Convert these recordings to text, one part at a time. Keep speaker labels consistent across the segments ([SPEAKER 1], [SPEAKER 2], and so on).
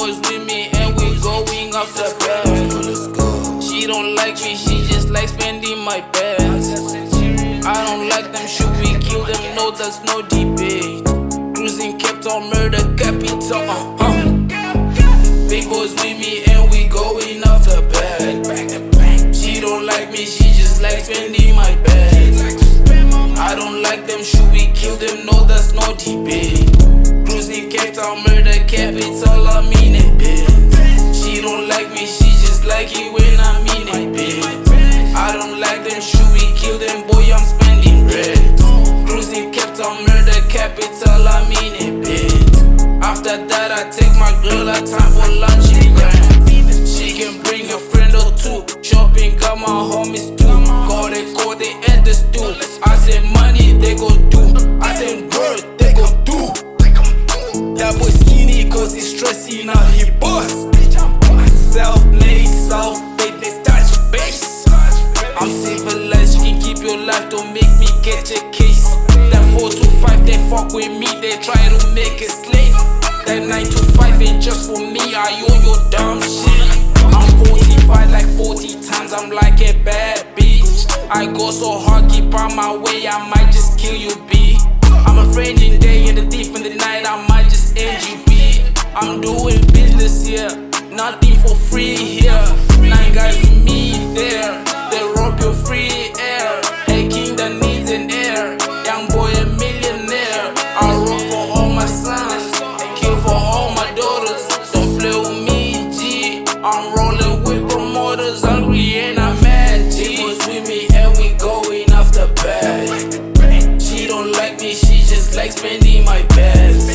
[SPEAKER 1] boys with me and we going off the bed. She don't like me, she just likes spending my bands. I don't like them, should we kill them? No, there's no debate. Cruising Cape Town, murder capital. Big boys with me and we going off the bed. She don't like me, she just likes spending my bands. I don't like them, should we kill them? No, there's no debate. Cruising Cape Town, murder capital, I mean it, bitch. She don't like me, she just like it when I mean it, bitch. I don't like them, should we kill them? Boy, I'm spending bread. Cruising Cape Town, murder capital, I mean it, bitch. After that, I take my girl out time for lunch and grand. She can bring a friend or two. Shopping, got my homies too. Call they at the stool. I said money, they go do. I said girl, they go do. That boy skinny cause he's stressing out, he boss. Self-made, self-made, let's touch base. I'm civilized, you can keep your life, don't make me catch a case. That 4 to 5, they fuck with me, they try to make a slave. That 9 to 5 ain't just for me, I owe your dumb shit. I'm 45 like 40 times, I'm like a bad bitch. I go so hard, keep on my way, I might just kill you, B. I'm a friend in the day and the thief in the night, I might just end you, B. I'm doing business here, nothing for free here. 9 guys with me there, they rob your free air. Hey king that needs an heir, young boy a millionaire. I rock for all my sons, kill for all my daughters. Don't play with me, G. I'm rolling with promoters, hungry and I'm mad, G. She was with me and we going off the bed. She don't like me, she just likes spending my bands.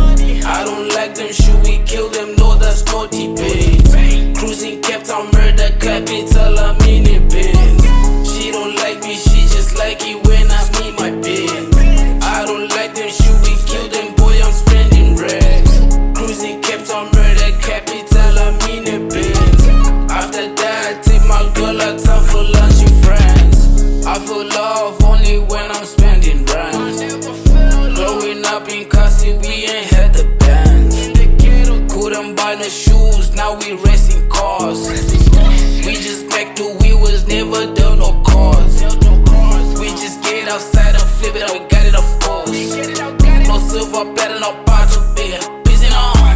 [SPEAKER 1] I don't like them, should we kill them? No, there's no debate. Cruising Cape Town, murder capital, I mean it, bitch. She don't like me, she just like it when I mean my bitch. I don't like them, should we kill them? Boy, I'm spending racks. Cruising Cape Town, murder capital, I mean it, bitch. After that, I take my girl out time for lunch with friends. I feel love only when I'm spending rands. Growing up in Kasi, we ain't had the bands. Couldn't buy no shoes, now we racing cars. We just back to we was never done no cars. We just get outside and flip it, we got it of course. No silver, better no part to be busy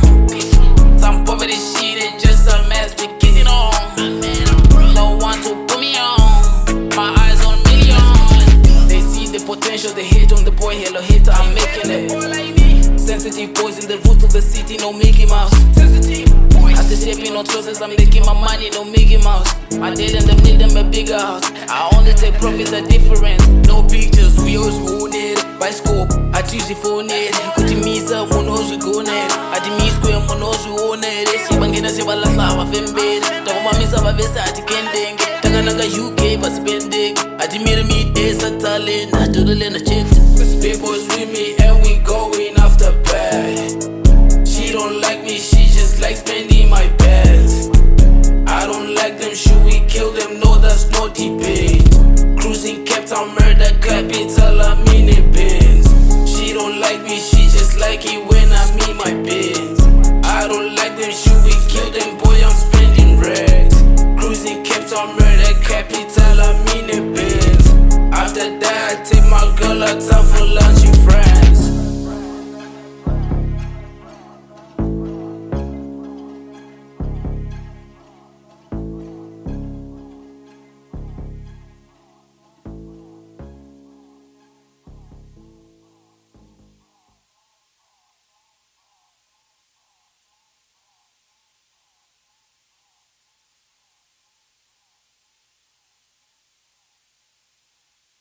[SPEAKER 1] on. Some poverty shit and just some ass be kissing on. No one to put me on, my eyes on millions. They see the potential, they hate on the boy, hello hater, I'm making it. Sensitive boys in the roots of the city, no Mickey Mouse. After stepping on trusses, I'm making my money, no Mickey Mouse. My dad and them need them a bigger house. I only take profit, the difference. No pictures, we always own it. By scope, I choose it for it. Kutimisa, monos we go net. At the me square, monos we own it. Si bangena se bala slava fembed. Tama misa ba vesa ati kending. Tanganaga UK but spending. At the me days a talent. I do the lena check. Big boys with me and we going off the bed. She don't like me, she just likes spending my bands. I don't like them, should we kill them? No, there's no debate. Cruising Cape Town, murder capital, I mean it, bitch. She don't like me, she just like it when I mean my bitch. I don't like them, should we kill them? Boy, I'm spending racks. Cruising Cape Town, murder capital, I mean it, bitch. After that, I take my girl out time for